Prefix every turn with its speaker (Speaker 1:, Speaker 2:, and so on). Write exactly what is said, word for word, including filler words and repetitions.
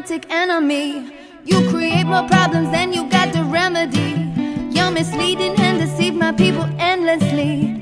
Speaker 1: romantic enemy. You create more problems than you got the remedy. You're misleading and deceive my people endlessly.